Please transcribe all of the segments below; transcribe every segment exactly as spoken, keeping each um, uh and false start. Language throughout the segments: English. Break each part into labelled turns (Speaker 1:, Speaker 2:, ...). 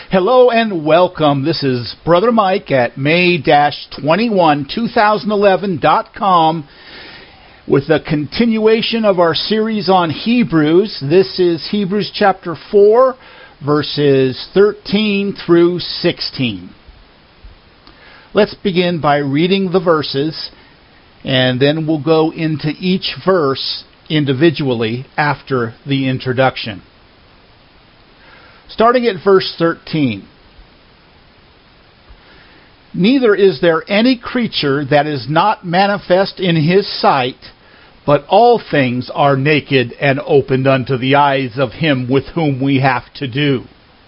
Speaker 1: Hello and welcome. This is Brother Mike at May twenty-first, twenty eleven dot com with a continuation of our series on Hebrews. This is Hebrews chapter four, verses thirteen through sixteen. Let's begin by reading the verses, and then we'll go into each verse individually after the introduction. Starting at verse thirteen. Neither is there any creature that is not manifest in his sight, but all things are naked and opened unto the eyes of him with whom we have to do.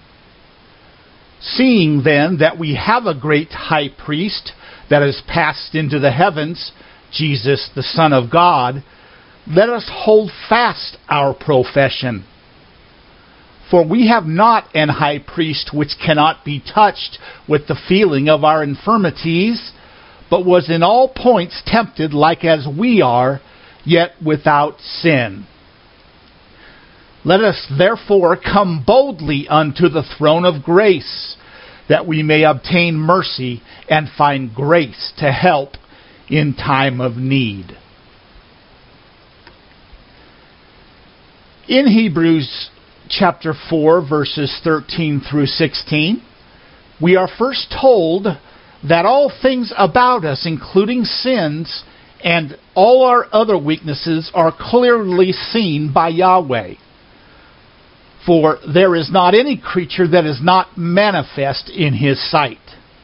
Speaker 1: Seeing then that we have a great high priest that is passed into the heavens, Jesus the Son of God, let us hold fast our profession. For we have not an high priest which cannot be touched with the feeling of our infirmities, but was in all points tempted like as we are, yet without sin. Let us therefore come boldly unto the throne of grace, that we may obtain mercy and find grace to help in time of need. In Hebrews chapter four, verses thirteen through sixteen, we are first told that all things about us, including sins and all our other weaknesses, are clearly seen by Yahweh. For there is not any creature that is not manifest in his sight.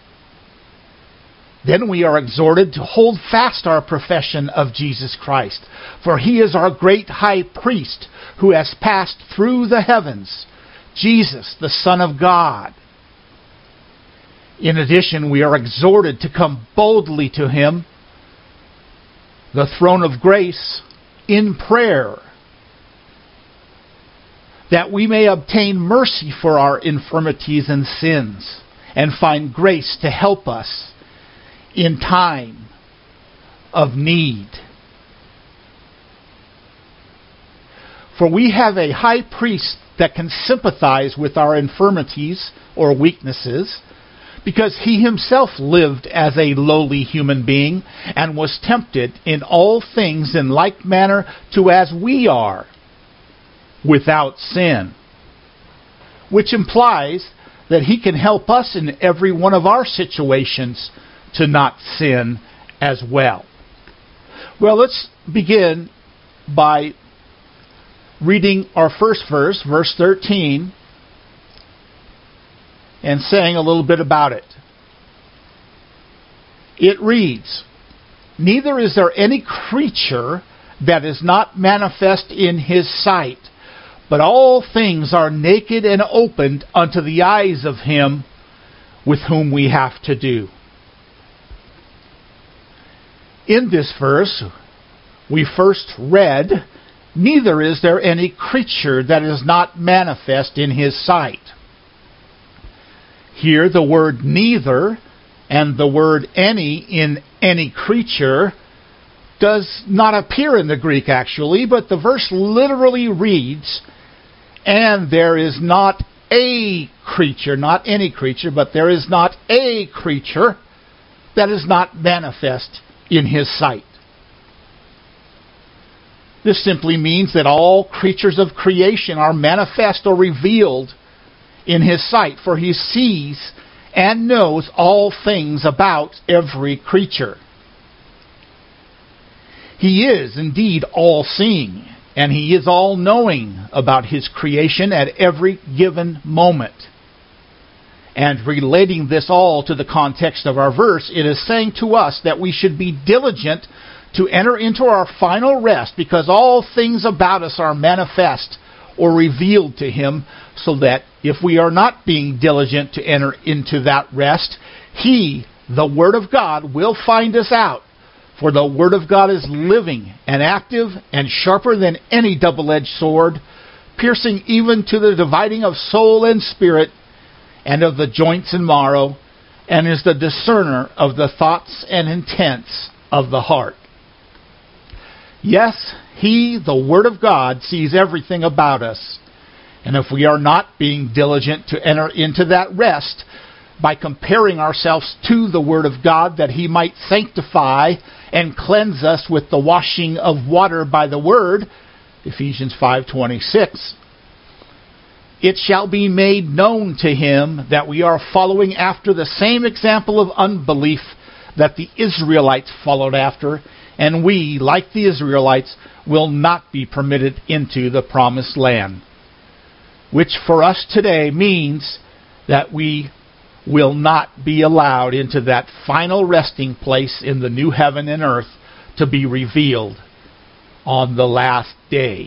Speaker 1: Then we are exhorted to hold fast our profession of Jesus Christ, for he is our great high priest who has passed through the heavens, Jesus, the Son of God. In addition, we are exhorted to come boldly to him, the throne of grace, in prayer, that we may obtain mercy for our infirmities and sins, and find grace to help us in time of need. For we have a high priest that can sympathize with our infirmities or weaknesses, because he himself lived as a lowly human being and was tempted in all things in like manner to as we are, without sin. Which implies that he can help us in every one of our situations to not sin as well. Well, let's begin by reading our first verse, verse thirteen, and saying a little bit about it. It reads, "Neither is there any creature that is not manifest in his sight, but all things are naked and opened unto the eyes of him with whom we have to do." In this verse, we first read, "Neither is there any creature that is not manifest in his sight." Here, the word neither and the word any in any creature does not appear in the Greek actually, but the verse literally reads, "And there is not a creature," not any creature, but there is not a creature that is not manifest in his sight. This simply means that all creatures of creation are manifest or revealed in his sight, for he sees and knows all things about every creature. He is indeed all-seeing, and he is all-knowing about his creation at every given moment. And relating this all to the context of our verse, it is saying to us that we should be diligent to enter into our final rest, because all things about us are manifest or revealed to him, so that if we are not being diligent to enter into that rest, he, the Word of God, will find us out. For the Word of God is living and active and sharper than any double-edged sword, piercing even to the dividing of soul and spirit, and of the joints and marrow, and is the discerner of the thoughts and intents of the heart. Yes, he, the Word of God, sees everything about us, And if we are not being diligent to enter into that rest by comparing ourselves to the Word of God, that He might sanctify and cleanse us with the washing of water by the Word, Ephesians five twenty-six, it shall be made known to him that we are following after the same example of unbelief that the Israelites followed after, and we, like the Israelites, will not be permitted into the promised land. Which for us today means that we will not be allowed into that final resting place in the new heaven and earth to be revealed on the last day.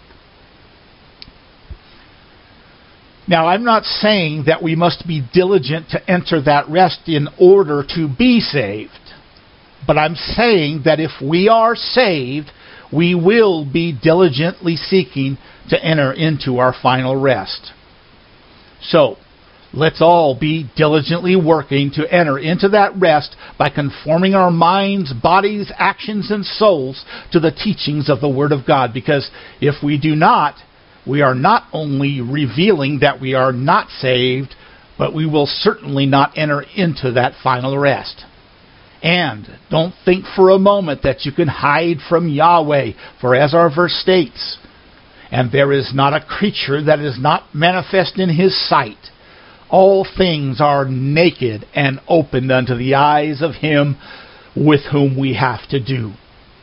Speaker 1: Now, I'm not saying that we must be diligent to enter that rest in order to be saved. But I'm saying that if we are saved, we will be diligently seeking to enter into our final rest. So, let's all be diligently working to enter into that rest by conforming our minds, bodies, actions, and souls to the teachings of the Word of God. Because if we do not, we are not only revealing that we are not saved, but we will certainly not enter into that final rest. And don't think for a moment that you can hide from Yahweh, for as our verse states, and there is not a creature that is not manifest in His sight. All things are naked and opened unto the eyes of Him with whom we have to do.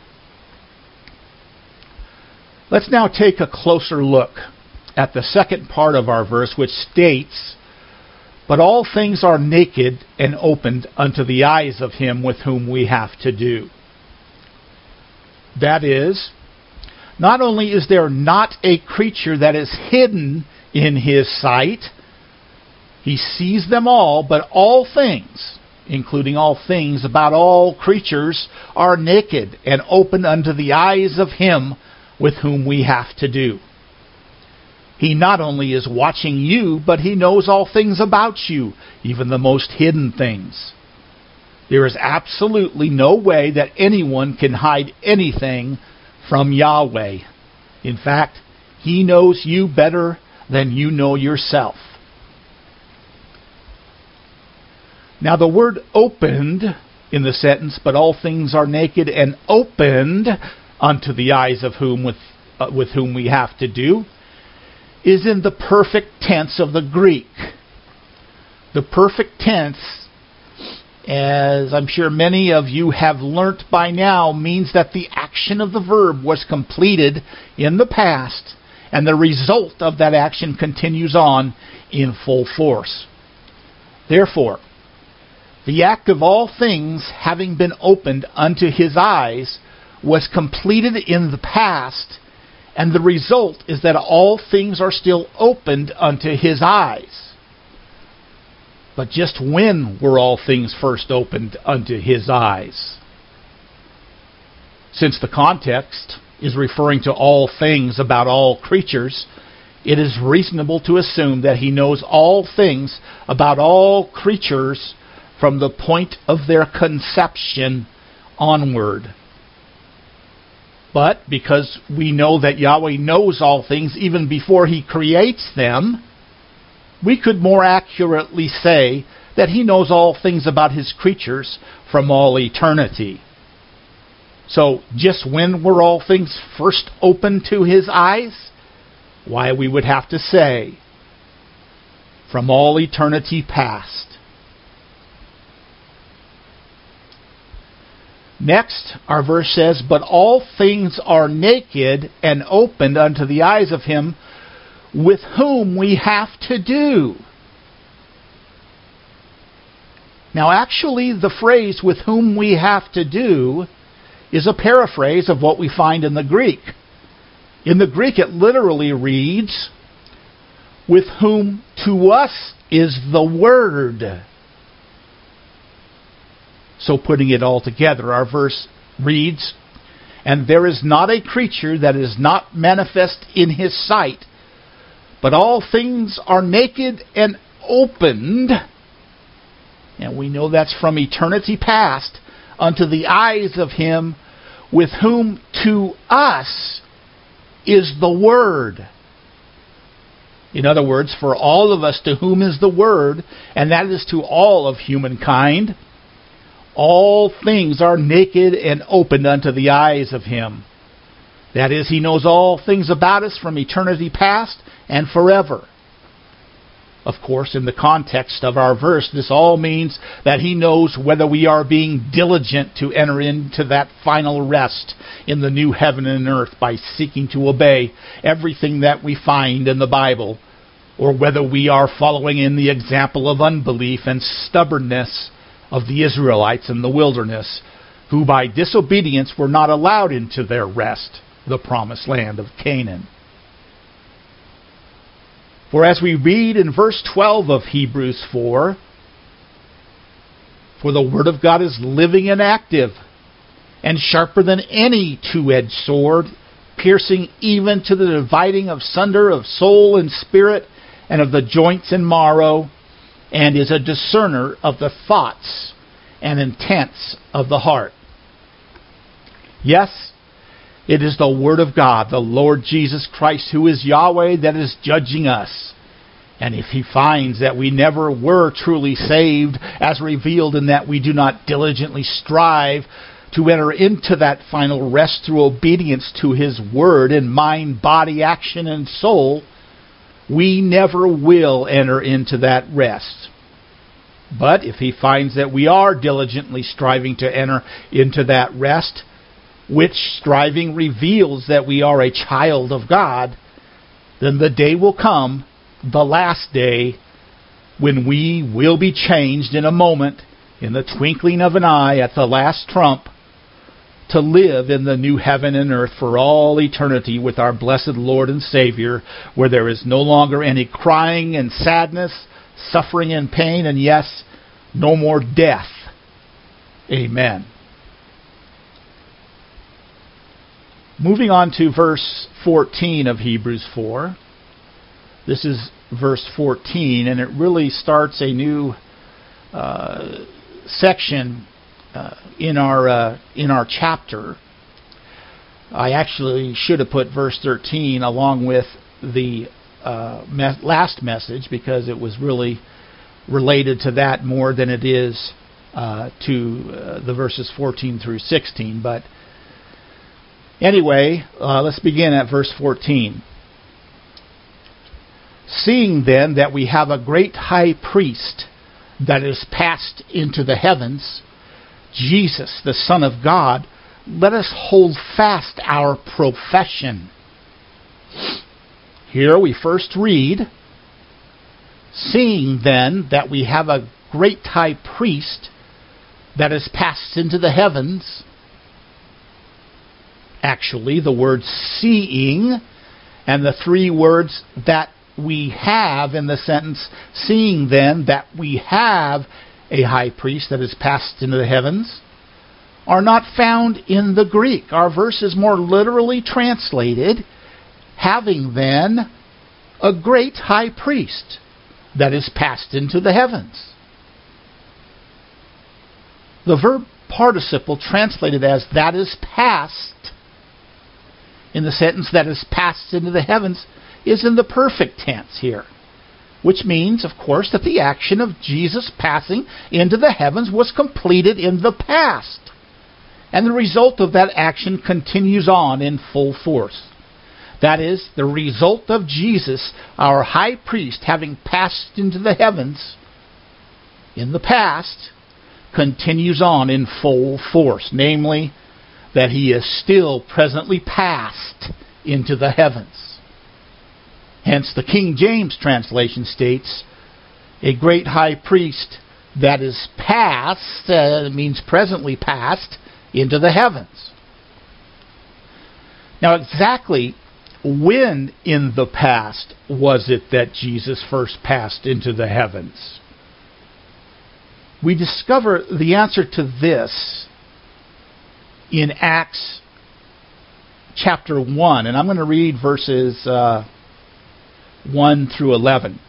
Speaker 1: Let's now take a closer look at the second part of our verse, which states, but all things are naked and opened unto the eyes of Him with whom we have to do. That is, not only is there not a creature that is hidden in His sight, He sees them all, but all things, including all things about all creatures, are naked and open unto the eyes of Him with whom we have to do. He not only is watching you, but He knows all things about you, even the most hidden things. There is absolutely no way that anyone can hide anything from Yahweh. In fact, He knows you better than you know yourself. Now the word opened in the sentence, but all things are naked and opened unto the eyes of whom with, uh, with whom we have to do, is in the perfect tense of the Greek. The perfect tense, as I'm sure many of you have learnt by now, means that the action of the verb was completed in the past, and the result of that action continues on in full force. Therefore, the act of all things having been opened unto His eyes was completed in the past, and the result is that all things are still opened unto His eyes. But just when were all things first opened unto His eyes? Since the context is referring to all things about all creatures, it is reasonable to assume that He knows all things about all creatures from the point of their conception onward. But because we know that Yahweh knows all things even before He creates them, we could more accurately say that He knows all things about His creatures from all eternity. So, just when were all things first opened to His eyes? Why, we would have to say, from all eternity past. Next, our verse says, but all things are naked and opened unto the eyes of Him with whom we have to do. Now, actually, the phrase with whom we have to do is a paraphrase of what we find in the Greek. In the Greek, it literally reads, with whom to us is the Word. So putting it all together, our verse reads, and there is not a creature that is not manifest in His sight, but all things are naked and opened, and we know that's from eternity past, unto the eyes of Him with whom to us is the Word. In other words, for all of us to whom is the Word, and that is to all of humankind, all things are naked and opened unto the eyes of Him. That is, He knows all things about us from eternity past and forever. Of course, in the context of our verse, this all means that He knows whether we are being diligent to enter into that final rest in the new heaven and earth by seeking to obey everything that we find in the Bible, or whether we are following in the example of unbelief and stubbornness of the Israelites in the wilderness, who by disobedience were not allowed into their rest, the promised land of Canaan. For as we read in verse twelve of Hebrews four, for the Word of God is living and active, and sharper than any two-edged sword, piercing even to the dividing of sunder of soul and spirit, and of the joints and marrow, and is a discerner of the thoughts and intents of the heart. Yes, it is the Word of God, the Lord Jesus Christ, who is Yahweh, that is judging us. And if He finds that we never were truly saved, as revealed in that we do not diligently strive to enter into that final rest through obedience to His Word in mind, body, action, and soul, we never will enter into that rest. But if He finds that we are diligently striving to enter into that rest, which striving reveals that we are a child of God, then the day will come, the last day, when we will be changed in a moment, in the twinkling of an eye, at the last trump, to live in the new heaven and earth for all eternity with our blessed Lord and Savior, where there is no longer any crying and sadness, suffering and pain, and yes, no more death. Amen. Moving on to verse fourteen of Hebrews four. This is verse fourteen, and it really starts a new uh, section uh, in our uh, in our chapter. I actually should have put verse thirteen along with the uh, me- last message, because it was really related to that more than it is uh, to uh, the verses fourteen through sixteen. But anyway, uh, let's begin at verse fourteen. Seeing then that we have a great high priest that is passed into the heavens, Jesus, the Son of God, let us hold fast our profession. Here we first read, seeing then that we have a great high priest that is passed into the heavens. Actually, the word seeing and the three words that we have in the sentence, seeing then that we have a high priest that is passed into the heavens, are not found in the Greek. Our verse is more literally translated, having then a great high priest that is passed into the heavens. The verb participle translated as that is passed in the sentence that is passed into the heavens is in the perfect tense here, which means, of course, that the action of Jesus passing into the heavens was completed in the past, and the result of that action continues on in full force. That is, the result of Jesus, our high priest, having passed into the heavens in the past, continues on in full force, namely, that He is still presently passed into the heavens. Hence, the King James translation states, a great high priest that is passed, uh, means presently passed, into the heavens. Now, exactly when in the past was it that Jesus first passed into the heavens? We discover the answer to this in Acts chapter one, and I'm going to read verses uh, one through eleven.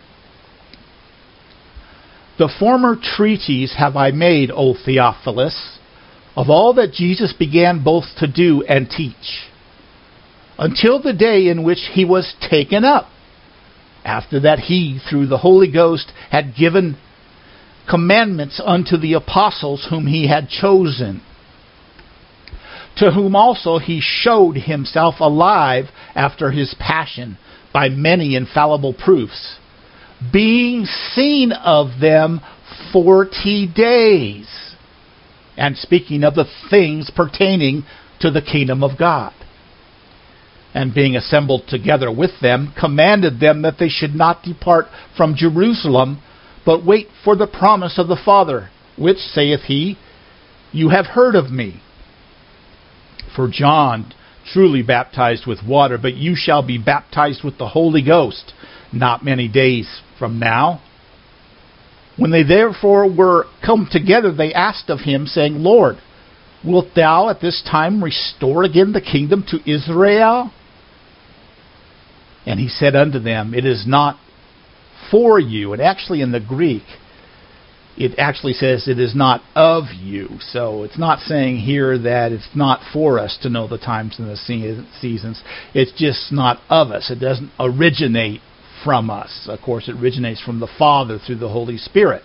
Speaker 1: The former treatise have I made, O Theophilus, of all that Jesus began both to do and teach, until the day in which He was taken up, after that he, through the Holy Ghost, had given commandments unto the apostles whom he had chosen, to whom also he showed himself alive after his passion by many infallible proofs, being seen of them forty days, and speaking of the things pertaining to the kingdom of God. And being assembled together with them, commanded them that they should not depart from Jerusalem, but wait for the promise of the Father, which, saith he, you have heard of me. For John truly baptized with water, but you shall be baptized with the Holy Ghost not many days from now. When they therefore were come together, they asked of him, saying, Lord, wilt thou at this time restore again the kingdom to Israel? And he said unto them, it is not for you. And actually in the Greek, it actually says it is not of you. So it's not saying here that it's not for us to know the times and the seasons. It's just not of us. It doesn't originate from us. Of course, it originates from the Father through the Holy Spirit.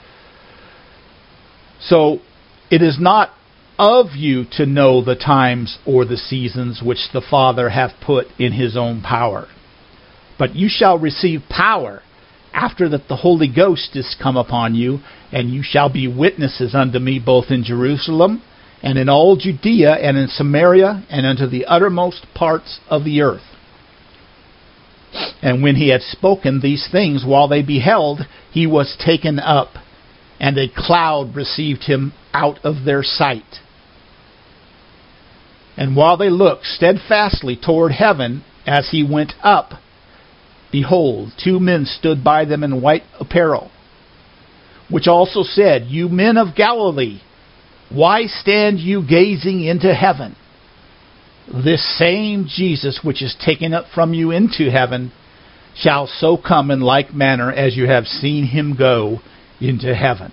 Speaker 1: So it is not of you to know the times or the seasons which the Father hath put in his own power. But you shall receive power after that the Holy Ghost is come upon you, and you shall be witnesses unto me both in Jerusalem, and in all Judea, and in Samaria, and unto the uttermost parts of the earth. And when he had spoken these things, while they beheld, he was taken up, and a cloud received him out of their sight. And while they looked steadfastly toward heaven as he went up, behold, two men stood by them in white apparel, which also said, you men of Galilee, why stand you gazing into heaven? This same Jesus which is taken up from you into heaven shall so come in like manner as you have seen him go into heaven.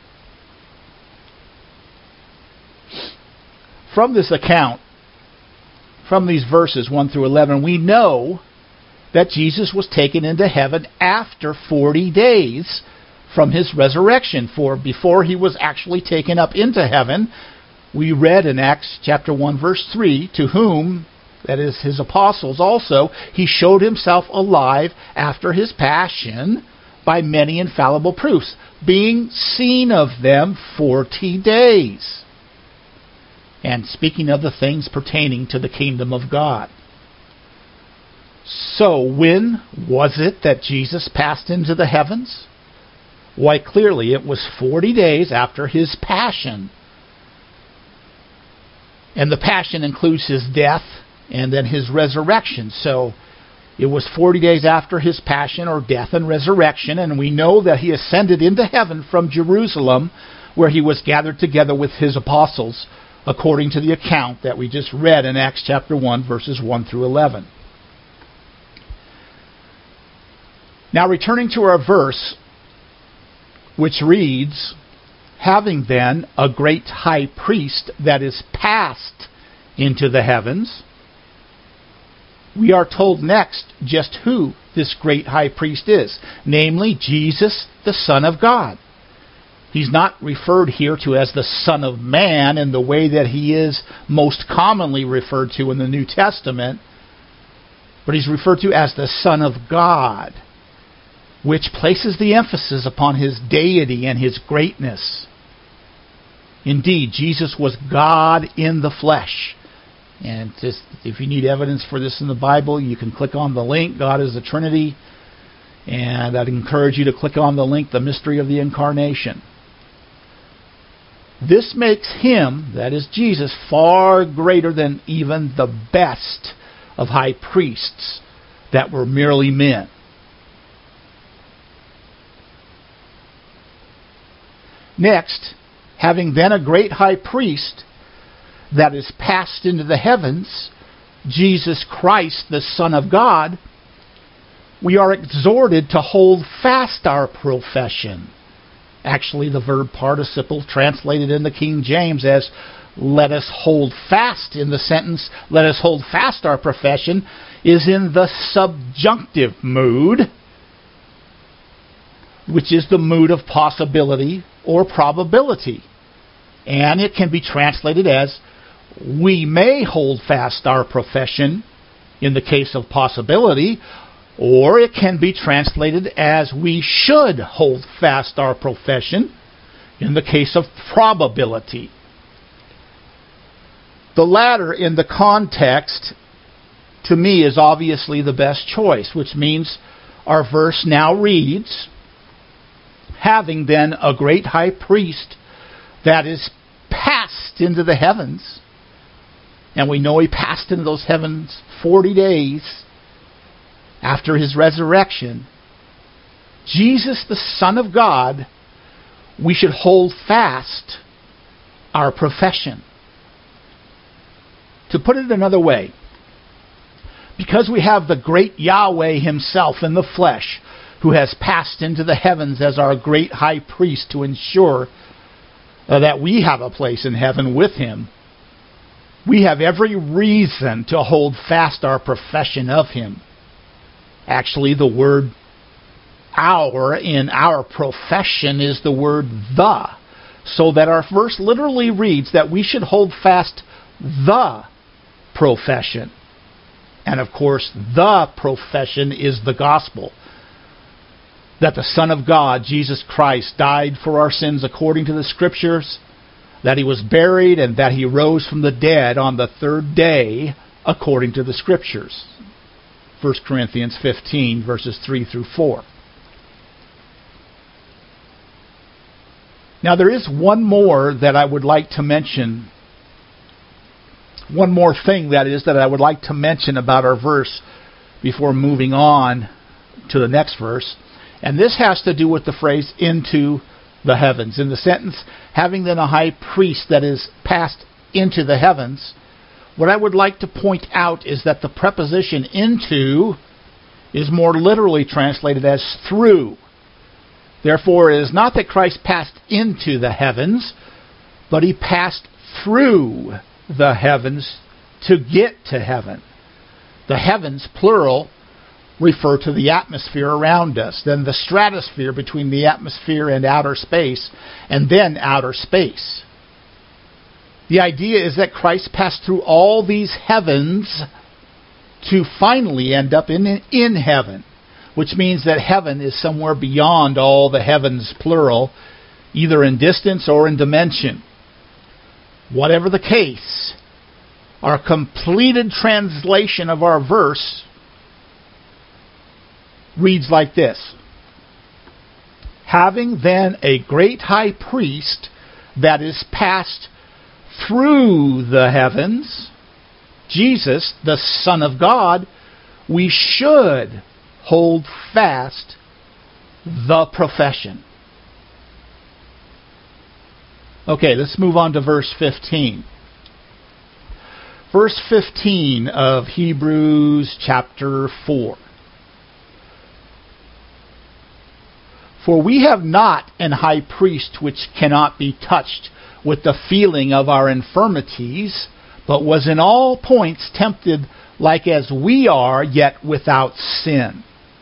Speaker 1: From this account, from these verses one through eleven, we know that Jesus was taken into heaven after forty days from his resurrection. For before he was actually taken up into heaven, we read in Acts chapter one verse three, to whom, that is his apostles also, he showed himself alive after his passion by many infallible proofs, being seen of them forty days, and speaking of the things pertaining to the kingdom of God. So, when was it that Jesus passed into the heavens? Why, clearly it was forty days after his passion. And the passion includes his death and then his resurrection. So, it was forty days after his passion or death and resurrection, and we know that he ascended into heaven from Jerusalem, where he was gathered together with his apostles, according to the account that we just read in Acts chapter one, verses one through eleven. Now, returning to our verse, which reads, having then a great high priest that is passed into the heavens, we are told next just who this great high priest is, namely Jesus, the Son of God. He's not referred here to as the Son of Man in the way that he is most commonly referred to in the New Testament, but he's referred to as the Son of God, which places the emphasis upon his deity and his greatness. Indeed, Jesus was God in the flesh. And just, if you need evidence for this in the Bible, you can click on the link, God is the Trinity. And I'd encourage you to click on the link, The Mystery of the Incarnation. This makes him, that is Jesus, far greater than even the best of high priests that were merely men. Next, having then a great high priest that is passed into the heavens, Jesus Christ, the Son of God, we are exhorted to hold fast our profession. Actually, the verb participle translated in the King James as let us hold fast in the sentence, let us hold fast our profession, is in the subjunctive mood, which is the mood of possibility or probability. And it can be translated as, we may hold fast our profession in the case of possibility, or it can be translated as, we should hold fast our profession in the case of probability. The latter in the context, to me, is obviously the best choice, which means our verse now reads, having then a great high priest that is passed into the heavens. And we know he passed into those heavens forty days after his resurrection. Jesus, the Son of God, we should hold fast our profession. To put it another way, because we have the great Yahweh himself in the flesh, who has passed into the heavens as our great high priest to ensure uh, that we have a place in heaven with him, we have every reason to hold fast our profession of him. Actually, the word our in our profession is the word the, so that our verse literally reads that we should hold fast the profession. And of course, the profession is the gospel. That the Son of God, Jesus Christ, died for our sins according to the Scriptures, that he was buried, and that he rose from the dead on the third day according to the Scriptures. First Corinthians fifteen, verses three through four. Now there is one more that I would like to mention. One more thing, that is, that I would like to mention about our verse before moving on to the next verse. And this has to do with the phrase, into the heavens. In the sentence, having then a high priest that is passed into the heavens, what I would like to point out is that the preposition into is more literally translated as through. Therefore, it is not that Christ passed into the heavens, but he passed through the heavens to get to heaven. The heavens, plural, refer to the atmosphere around us, then the stratosphere between the atmosphere and outer space, and then outer space. The idea is that Christ passed through all these heavens to finally end up in, in heaven, which means that heaven is somewhere beyond all the heavens, plural, either in distance or in dimension. Whatever the case, our completed translation of our verse reads like this. Having then a great high priest that is passed through the heavens, Jesus, the Son of God, we should hold fast the profession. Okay, let's move on to verse fifteen. Verse fifteen of Hebrews chapter four. For we have not an high priest which cannot be touched with the feeling of our infirmities, but was in all points tempted like as we are, yet without sin.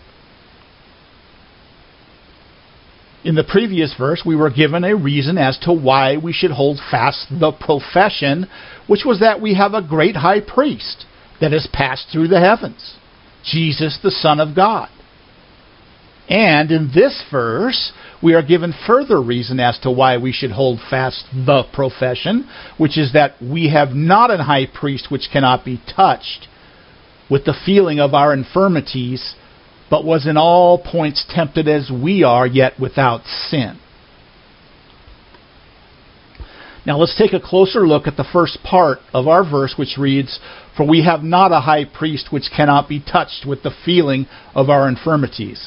Speaker 1: In the previous verse, we were given a reason as to why we should hold fast the profession, which was that we have a great high priest that has passed through the heavens, Jesus, the Son of God. And in this verse, we are given further reason as to why we should hold fast the profession, which is that we have not a high priest which cannot be touched with the feeling of our infirmities, but was in all points tempted as we are, yet without sin. Now let's take a closer look at the first part of our verse, which reads, For we have not a high priest which cannot be touched with the feeling of our infirmities.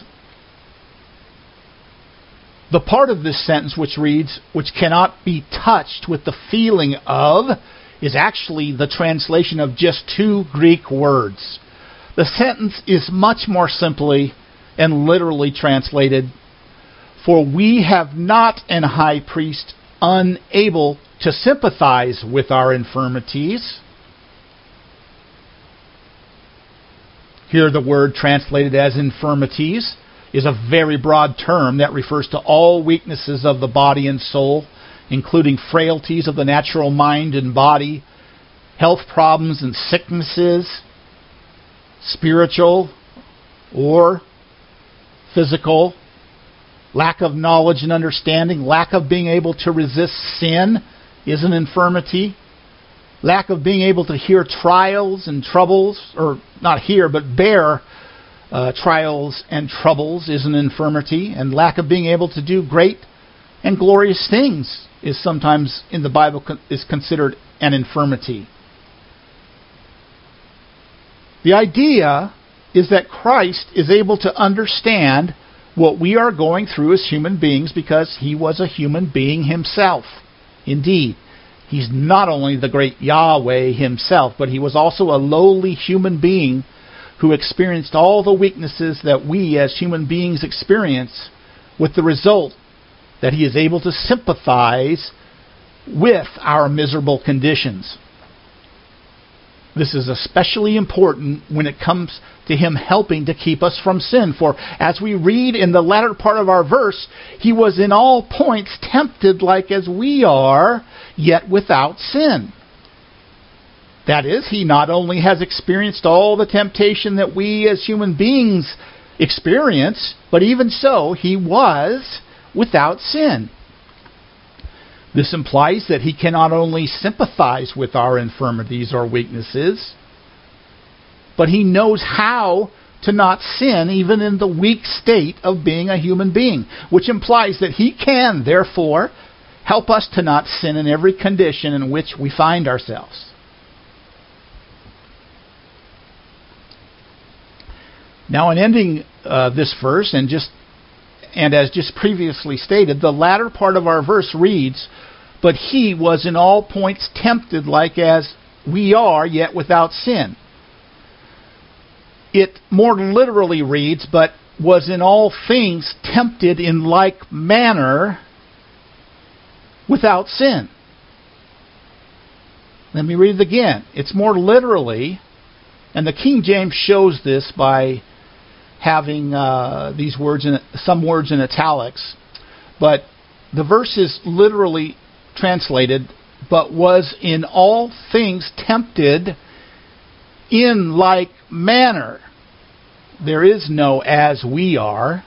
Speaker 1: The part of this sentence which reads, which cannot be touched with the feeling of, is actually the translation of just two Greek words. The sentence is much more simply and literally translated, For we have not an high priest unable to sympathize with our infirmities. Here the word translated as infirmities is a very broad term that refers to all weaknesses of the body and soul, including frailties of the natural mind and body, health problems and sicknesses, spiritual or physical, lack of knowledge and understanding, lack of being able to resist sin is an infirmity, lack of being able to hear trials and troubles, or not hear, but bear uh, trials and troubles is an infirmity, and lack of being able to do great and glorious things is sometimes in the Bible con- is considered an infirmity. The idea is that Christ is able to understand what we are going through as human beings because He was a human being Himself. Indeed, He's not only the great Yahweh Himself, but He was also a lowly human being who experienced all the weaknesses that we as human beings experience, with the result that He is able to sympathize with our miserable conditions. This is especially important when it comes to Him helping to keep us from sin. For as we read in the latter part of our verse, He was in all points tempted like as we are, yet without sin. That is, He not only has experienced all the temptation that we as human beings experience, but even so, He was without sin. This implies that He can not only sympathize with our infirmities or weaknesses, but He knows how to not sin even in the weak state of being a human being, which implies that He can, therefore, help us to not sin in every condition in which we find ourselves. Now, in ending uh, this verse, and just and as just previously stated, the latter part of our verse reads, "But He was in all points tempted like as we are, yet without sin." It more literally reads, "But was in all things tempted in like manner without sin." Let me read it again. It's more literally, and the King James shows this by having uh, these words in some words in italics, but the verse is literally translated, "But was in all things tempted in like manner." There is no "as we are."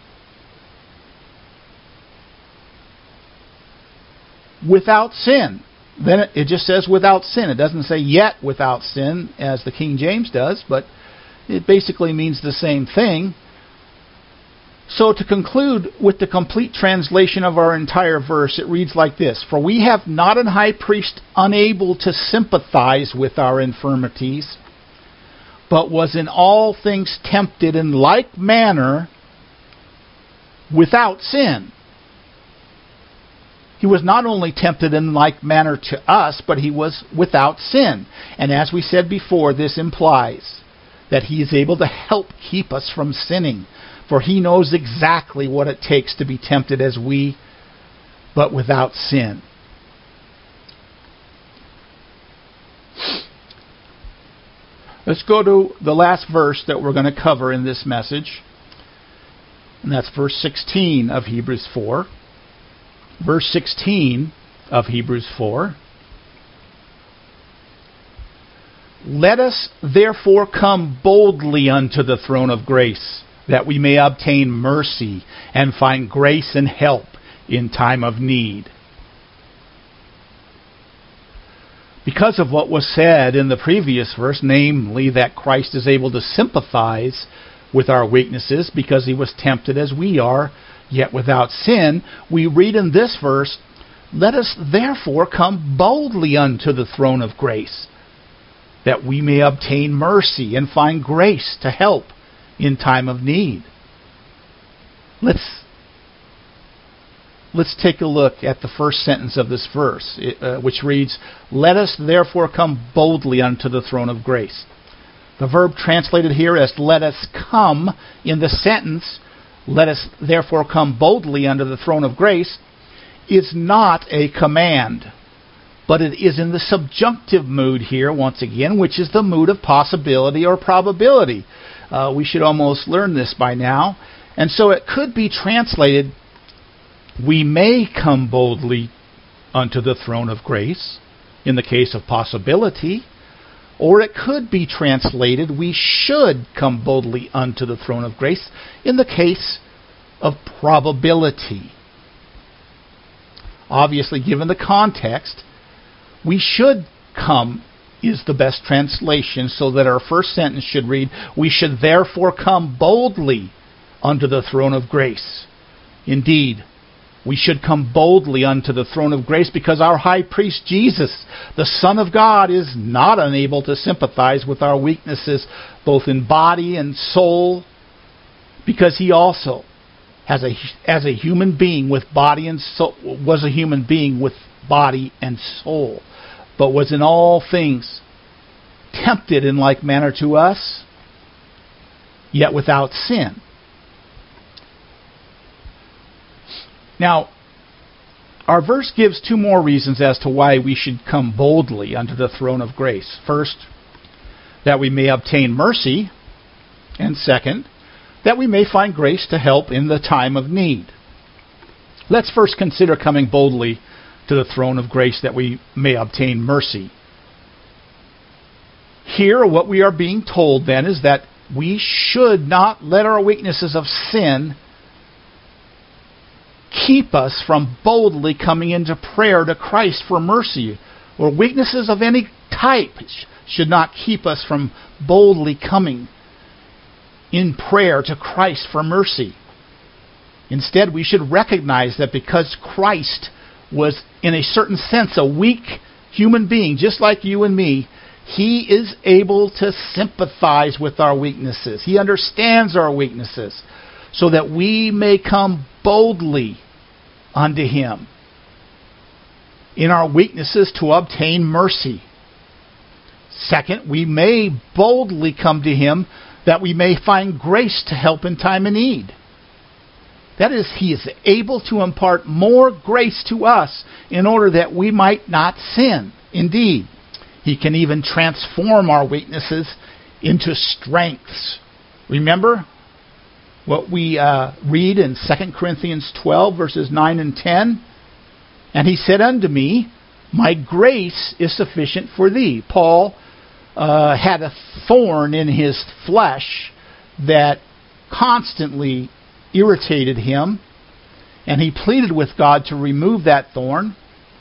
Speaker 1: Without sin. Then it, it just says without sin. It doesn't say yet without sin as the King James does, but it basically means the same thing. So to conclude with the complete translation of our entire verse, it reads like this: "For we have not an high priest unable to sympathize with our infirmities, but was in all things tempted in like manner without sin." He was not only tempted in like manner to us, but He was without sin. And as we said before, this implies that He is able to help keep us from sinning. For He knows exactly what it takes to be tempted as we, but without sin. Let's go to the last verse that we're going to cover in this message. And that's verse sixteen of Hebrews four. Verse sixteen of Hebrews four. "Let us therefore come boldly unto the throne of grace, that we may obtain mercy and find grace and help in time of need." Because of what was said in the previous verse, namely that Christ is able to sympathize with our weaknesses because He was tempted as we are, yet without sin, we read in this verse, "Let us therefore come boldly unto the throne of grace, that we may obtain mercy and find grace to help in time of need." Let's let's take a look at the first sentence of this verse, uh, which reads, "Let us therefore come boldly unto the throne of grace." The verb translated here as "let us come" in the sentence, "Let us therefore come boldly unto the throne of grace," is not a command, but it is in the subjunctive mood here, once again, which is the mood of possibility or probability. Uh, we should almost learn this by now. And so it could be translated, we may come boldly unto the throne of grace, in the case of possibility. Or it could be translated, we should come boldly unto the throne of grace, in the case of probability. Obviously, given the context, we should come is the best translation, so that our first sentence should read, we should therefore come boldly unto the throne of grace. Indeed, we should come boldly unto the throne of grace because our high priest Jesus, the Son of God, is not unable to sympathize with our weaknesses, both in body and soul, because he also has a, as a human being with body and soul, was a human being with body and soul, but was in all things tempted in like manner to us, yet without sin. Now, our verse gives two more reasons as to why we should come boldly unto the throne of grace. First, that we may obtain mercy, and second, that we may find grace to help in the time of need. Let's first consider coming boldly to the throne of grace that we may obtain mercy. Here, what we are being told then is that we should not let our weaknesses of sin keep us from boldly coming into prayer to Christ for mercy, or weaknesses of any type should not keep us from boldly coming in prayer to Christ for mercy. Instead, we should recognize that because Christ was, in a certain sense, a weak human being, just like you and me, He is able to sympathize with our weaknesses. He understands our weaknesses, so that we may come boldly unto Him in our weaknesses to obtain mercy. Second, we may boldly come to Him that we may find grace to help in time of need. That is, He is able to impart more grace to us in order that we might not sin. Indeed, He can even transform our weaknesses into strengths. Remember what we uh, read in Second Corinthians twelve, verses nine and ten? And He said unto me, my grace is sufficient for thee. Paul uh, had a thorn in his flesh that constantly irritated him, and he pleaded with God to remove that thorn.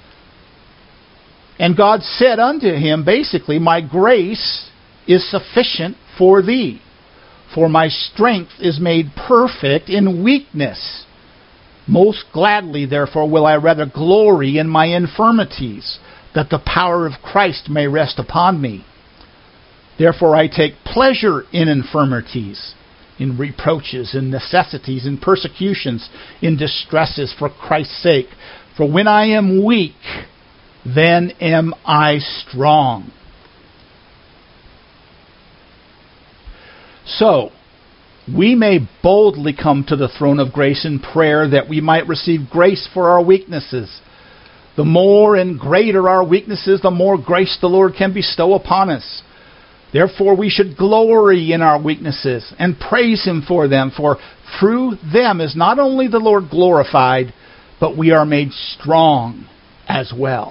Speaker 1: And God said unto him, basically, my grace is sufficient for thee, for my strength is made perfect in weakness. Most gladly, therefore, will I rather glory in my infirmities, that the power of Christ may rest upon me. Therefore I take pleasure in infirmities, in reproaches, in necessities, in persecutions, in distresses for Christ's sake. For when I am weak, then am I strong. So, we may boldly come to the throne of grace in prayer that we might receive grace for our weaknesses. The more and greater our weaknesses, the more grace the Lord can bestow upon us. Therefore, we should glory in our weaknesses and praise Him for them, for through them is not only the Lord glorified, but we are made strong as well.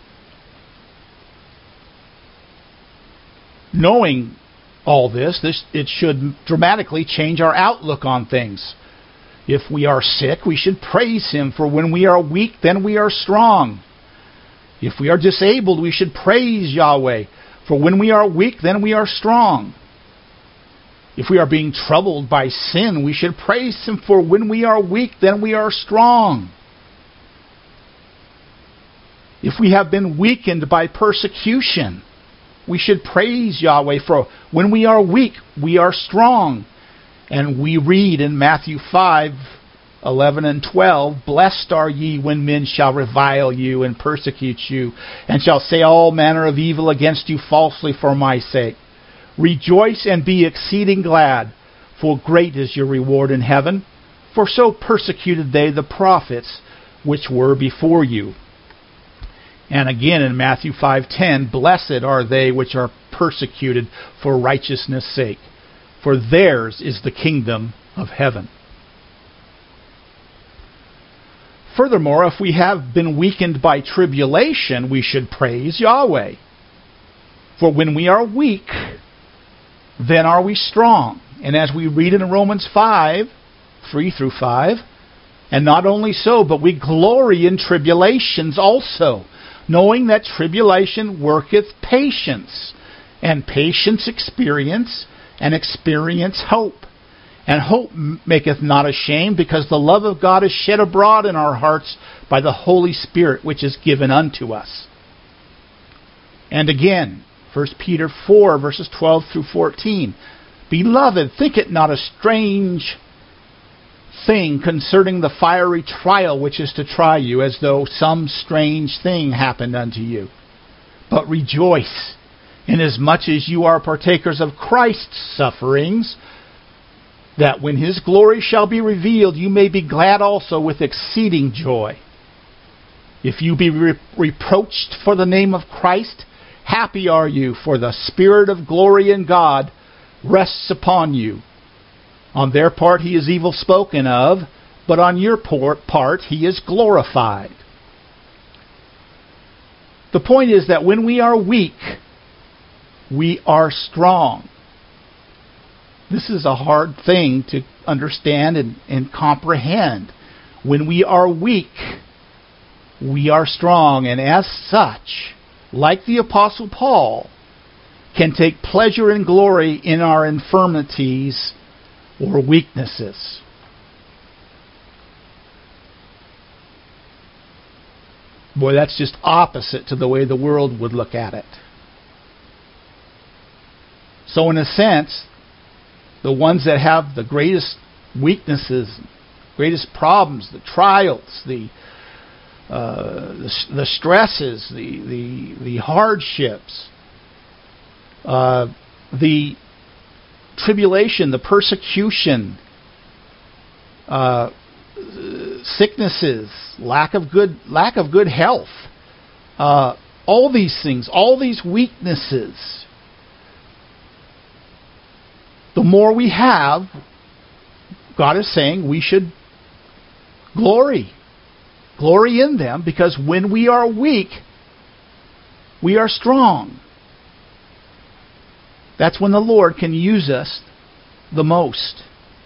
Speaker 1: Knowing all this, this it should dramatically change our outlook on things. If we are sick, we should praise Him, for when we are weak, then we are strong. If we are disabled, we should praise Yahweh, for when we are weak, then we are strong. If we are being troubled by sin, we should praise Him, for when we are weak, then we are strong. If we have been weakened by persecution, we should praise Yahweh, for when we are weak, we are strong. And we read in Matthew five, eleven and twelve, blessed are ye when men shall revile you and persecute you, and shall say all manner of evil against you falsely for my sake. Rejoice and be exceeding glad, for great is your reward in heaven. For so persecuted they the prophets which were before you. And again in Matthew five ten, blessed are they which are persecuted for righteousness' sake, for theirs is the kingdom of heaven. Furthermore, if we have been weakened by tribulation, we should praise Yahweh. For when we are weak, then are we strong. And as we read in Romans five, three through five, and not only so, but we glory in tribulations also, knowing that tribulation worketh patience, and patience experience, and experience hope. And hope maketh not ashamed, because the love of God is shed abroad in our hearts by the Holy Spirit, which is given unto us. And again, First Peter four, verses twelve through fourteen. Beloved, think it not a strange thing concerning the fiery trial which is to try you, as though some strange thing happened unto you. But rejoice, inasmuch as you are partakers of Christ's sufferings, that when His glory shall be revealed, you may be glad also with exceeding joy. If you be re- reproached for the name of Christ, happy are you, for the Spirit of glory in God rests upon you. On their part He is evil spoken of, but on your part He is glorified. The point is that when we are weak, we are strong. This is a hard thing to understand and, and comprehend. When we are weak, we are strong, and as such, like the Apostle Paul, can take pleasure and glory in our infirmities or weaknesses. Boy, that's just opposite to the way the world would look at it. So in a sense, the ones that have the greatest weaknesses, greatest problems, the trials, the uh, the, the stresses, the the, the hardships, uh, the tribulation, the persecution, uh, sicknesses, lack of good lack of good health, uh, all these things, all these weaknesses. The more we have, God is saying we should glory. Glory in them, because when we are weak, we are strong. That's when the Lord can use us the most.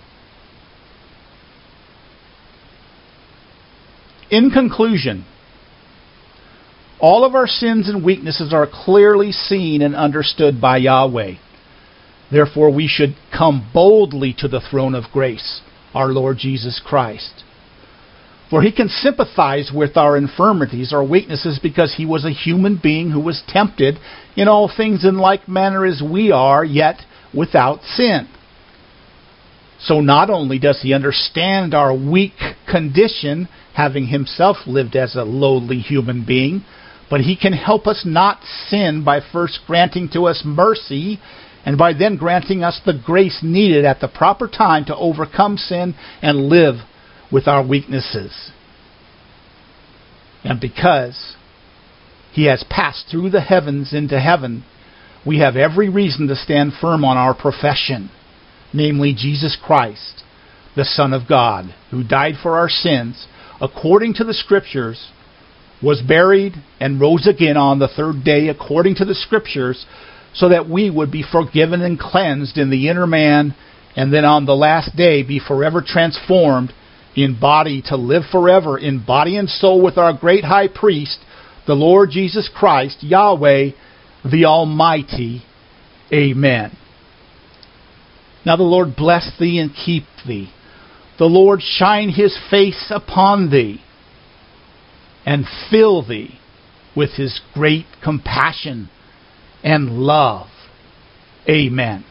Speaker 1: In conclusion, all of our sins and weaknesses are clearly seen and understood by Yahweh. Therefore, we should come boldly to the throne of grace, our Lord Jesus Christ. For He can sympathize with our infirmities, our weaknesses, because He was a human being who was tempted in all things in like manner as we are, yet without sin. So not only does He understand our weak condition, having Himself lived as a lowly human being, but He can help us not sin by first granting to us mercy, and by then granting us the grace needed at the proper time to overcome sin and live with our weaknesses. And because He has passed through the heavens into heaven, we have every reason to stand firm on our profession, namely Jesus Christ, the Son of God, who died for our sins according to the Scriptures, was buried, and rose again on the third day according to the Scriptures, so that we would be forgiven and cleansed in the inner man, and then on the last day be forever transformed in body to live forever in body and soul with our great high priest, the Lord Jesus Christ, Yahweh, the Almighty. Amen. Now the Lord bless thee and keep thee. The Lord shine His face upon thee and fill thee with His great compassion and love. Amen.